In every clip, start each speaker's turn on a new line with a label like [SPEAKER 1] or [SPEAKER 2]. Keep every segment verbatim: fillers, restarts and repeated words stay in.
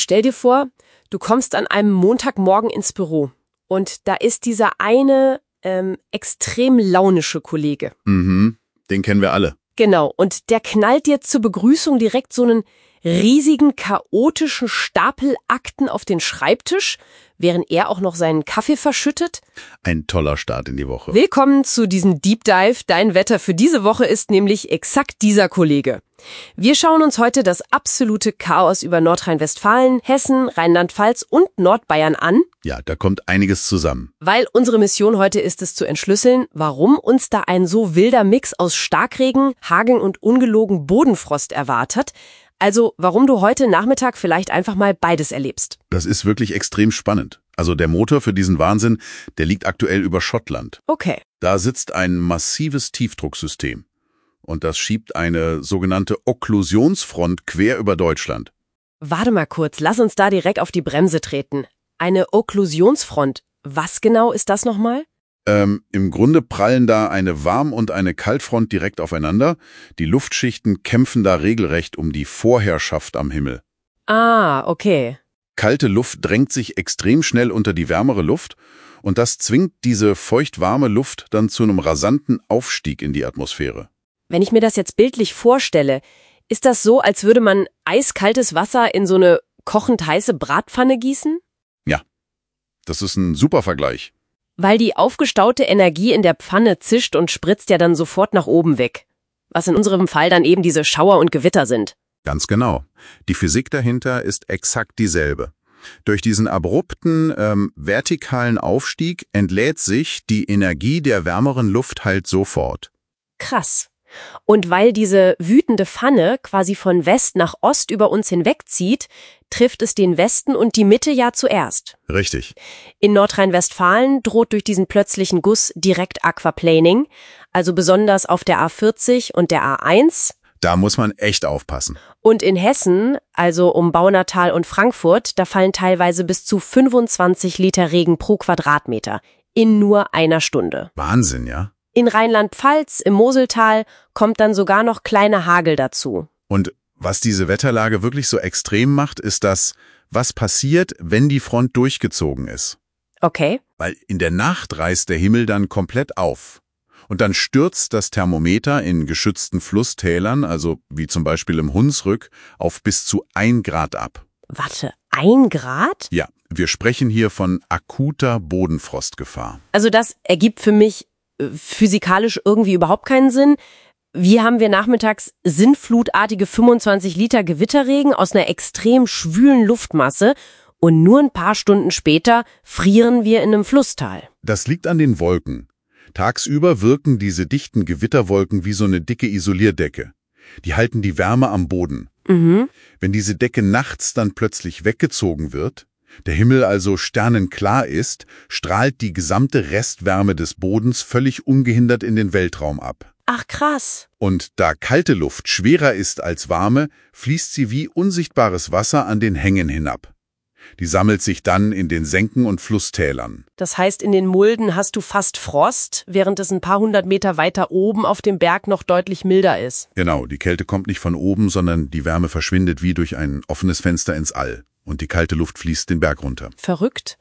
[SPEAKER 1] Stell dir vor, du kommst an einem Montagmorgen ins Büro und da ist dieser eine ähm, extrem launische Kollege.
[SPEAKER 2] Mhm, den kennen wir alle.
[SPEAKER 1] Genau, und der knallt dir zur Begrüßung direkt so einen riesigen, chaotischen Stapel Akten auf den Schreibtisch, während er auch noch seinen Kaffee verschüttet.
[SPEAKER 2] Ein toller Start in die Woche.
[SPEAKER 1] Willkommen zu diesem Deep Dive. Dein Wetter für diese Woche ist nämlich exakt dieser Kollege. Wir schauen uns heute das absolute Chaos über Nordrhein-Westfalen, Hessen, Rheinland-Pfalz und Nordbayern an.
[SPEAKER 2] Ja, da kommt einiges zusammen.
[SPEAKER 1] Weil unsere Mission heute ist es zu entschlüsseln, warum uns da ein so wilder Mix aus Starkregen, Hageln und ungelogen Bodenfrost erwartet. Also, warum du heute Nachmittag vielleicht einfach mal beides erlebst.
[SPEAKER 2] Das ist wirklich extrem spannend. Also der Motor für diesen Wahnsinn, der liegt aktuell über Schottland.
[SPEAKER 1] Okay.
[SPEAKER 2] Da sitzt ein massives Tiefdrucksystem. Und das schiebt eine sogenannte Okklusionsfront quer über Deutschland.
[SPEAKER 1] Warte mal kurz, lass uns da direkt auf die Bremse treten. Eine Okklusionsfront. Was genau ist das nochmal?
[SPEAKER 2] Ähm, im Grunde prallen da eine Warm- und eine Kaltfront direkt aufeinander. Die Luftschichten kämpfen da regelrecht um die Vorherrschaft am Himmel.
[SPEAKER 1] Ah, okay.
[SPEAKER 2] Kalte Luft drängt sich extrem schnell unter die wärmere Luft und das zwingt diese feuchtwarme Luft dann zu einem rasanten Aufstieg in die Atmosphäre.
[SPEAKER 1] Wenn ich mir das jetzt bildlich vorstelle, ist das so, als würde man eiskaltes Wasser in so eine kochend heiße Bratpfanne gießen?
[SPEAKER 2] Ja, das ist ein super Vergleich.
[SPEAKER 1] Weil die aufgestaute Energie in der Pfanne zischt und spritzt ja dann sofort nach oben weg. Was in unserem Fall dann eben diese Schauer und Gewitter sind.
[SPEAKER 2] Ganz genau. Die Physik dahinter ist exakt dieselbe. Durch diesen abrupten, ähm, vertikalen Aufstieg entlädt sich die Energie der wärmeren Luft halt sofort.
[SPEAKER 1] Krass. Und weil diese wütende Pfanne quasi von West nach Ost über uns hinwegzieht, trifft es den Westen und die Mitte ja zuerst.
[SPEAKER 2] Richtig.
[SPEAKER 1] In Nordrhein-Westfalen droht durch diesen plötzlichen Guss direkt Aquaplaning, also besonders auf der A vierzig und der A eins.
[SPEAKER 2] Da muss man echt aufpassen.
[SPEAKER 1] Und in Hessen, also um Baunatal und Frankfurt, da fallen teilweise bis zu fünfundzwanzig Liter Regen pro Quadratmeter in nur einer Stunde.
[SPEAKER 2] Wahnsinn, ja?
[SPEAKER 1] In Rheinland-Pfalz, im Moseltal, kommt dann sogar noch kleiner Hagel dazu.
[SPEAKER 2] Und was diese Wetterlage wirklich so extrem macht, ist das, was passiert, wenn die Front durchgezogen ist.
[SPEAKER 1] Okay.
[SPEAKER 2] Weil in der Nacht reißt der Himmel dann komplett auf. Und dann stürzt das Thermometer in geschützten Flusstälern, also wie zum Beispiel im Hunsrück, auf bis zu ein Grad ab.
[SPEAKER 1] Warte, ein Grad?
[SPEAKER 2] Ja, wir sprechen hier von akuter Bodenfrostgefahr.
[SPEAKER 1] Also das ergibt für mich äh, physikalisch irgendwie überhaupt keinen Sinn. Wie haben wir nachmittags sinnflutartige fünfundzwanzig Liter Gewitterregen aus einer extrem schwülen Luftmasse und nur ein paar Stunden später frieren wir in einem Flusstal?
[SPEAKER 2] Das liegt an den Wolken. Tagsüber wirken diese dichten Gewitterwolken wie so eine dicke Isolierdecke. Die halten die Wärme am Boden.
[SPEAKER 1] Mhm.
[SPEAKER 2] Wenn diese Decke nachts dann plötzlich weggezogen wird, der Himmel also sternenklar ist, strahlt die gesamte Restwärme des Bodens völlig ungehindert in den Weltraum ab.
[SPEAKER 1] Ach krass.
[SPEAKER 2] Und da kalte Luft schwerer ist als warme, fließt sie wie unsichtbares Wasser an den Hängen hinab. Die sammelt sich dann in den Senken und Flusstälern.
[SPEAKER 1] Das heißt, in den Mulden hast du fast Frost, während es ein paar hundert Meter weiter oben auf dem Berg noch deutlich milder ist.
[SPEAKER 2] Genau, die Kälte kommt nicht von oben, sondern die Wärme verschwindet wie durch ein offenes Fenster ins All. Und die kalte Luft fließt den Berg runter.
[SPEAKER 1] Verrückt.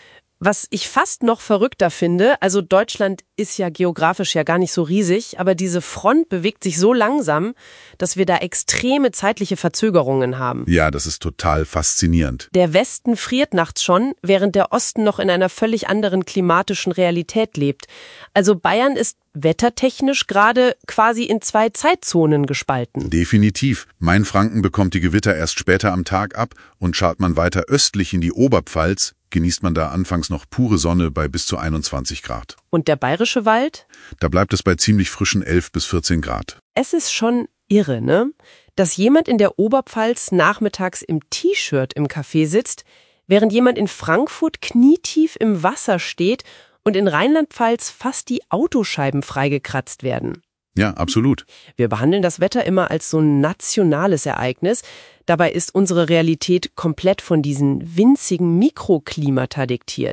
[SPEAKER 1] Was ich fast noch verrückter finde, also Deutschland ist ja geografisch ja gar nicht so riesig, aber diese Front bewegt sich so langsam, dass wir da extreme zeitliche Verzögerungen haben.
[SPEAKER 2] Ja, das ist total faszinierend.
[SPEAKER 1] Der Westen friert nachts schon, während der Osten noch in einer völlig anderen klimatischen Realität lebt. Also Bayern ist wettertechnisch gerade quasi in zwei Zeitzonen gespalten.
[SPEAKER 2] Definitiv. Mainfranken bekommt die Gewitter erst später am Tag ab und schaut man weiter östlich in die Oberpfalz, genießt man da anfangs noch pure Sonne bei bis zu einundzwanzig Grad.
[SPEAKER 1] Und der bayerische Wald?
[SPEAKER 2] Da bleibt es bei ziemlich frischen elf bis vierzehn Grad.
[SPEAKER 1] Es ist schon irre, ne? Dass jemand in der Oberpfalz nachmittags im T-Shirt im Café sitzt, während jemand in Frankfurt knietief im Wasser steht und in Rheinland-Pfalz fast die Autoscheiben freigekratzt werden.
[SPEAKER 2] Ja, absolut.
[SPEAKER 1] Wir behandeln das Wetter immer als so ein nationales Ereignis. Dabei ist unsere Realität komplett von diesen winzigen Mikroklimata diktiert.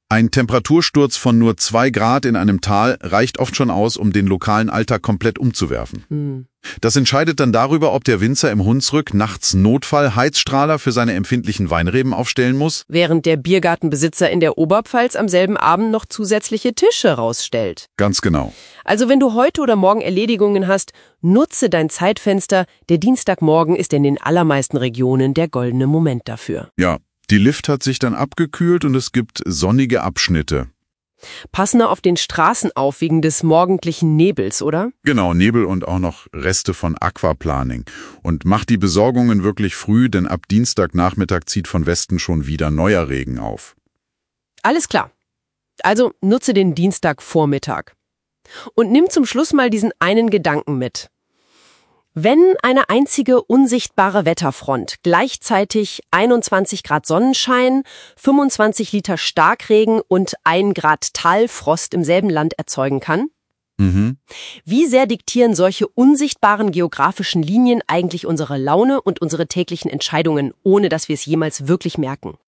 [SPEAKER 2] Ein Temperatursturz von nur zwei Grad in einem Tal reicht oft schon aus, um den lokalen Alltag komplett umzuwerfen.
[SPEAKER 1] Hm.
[SPEAKER 2] Das entscheidet dann darüber, ob der Winzer im Hunsrück nachts Notfall-Heizstrahler für seine empfindlichen Weinreben aufstellen muss.
[SPEAKER 1] Während der Biergartenbesitzer in der Oberpfalz am selben Abend noch zusätzliche Tische rausstellt.
[SPEAKER 2] Ganz genau.
[SPEAKER 1] Also wenn du heute oder morgen Erledigungen hast, nutze dein Zeitfenster. Der Dienstagmorgen ist in den allermeisten Regionen der goldene Moment dafür.
[SPEAKER 2] Ja, die Luft hat sich dann abgekühlt und es gibt sonnige Abschnitte.
[SPEAKER 1] Passender auf den Straßen auf wegen des morgendlichen Nebels, oder?
[SPEAKER 2] Genau, Nebel und auch noch Reste von Aquaplaning. Und macht die Besorgungen wirklich früh, denn ab Dienstagnachmittag zieht von Westen schon wieder neuer Regen auf.
[SPEAKER 1] Alles klar. Also nutze den Dienstagvormittag. Und nimm zum Schluss mal diesen einen Gedanken mit. Wenn eine einzige unsichtbare Wetterfront gleichzeitig einundzwanzig Grad Sonnenschein, fünfundzwanzig Liter Starkregen und ein Grad Talfrost im selben Land erzeugen kann,
[SPEAKER 2] Mhm.
[SPEAKER 1] wie sehr diktieren solche unsichtbaren geografischen Linien eigentlich unsere Laune und unsere täglichen Entscheidungen, ohne dass wir es jemals wirklich merken?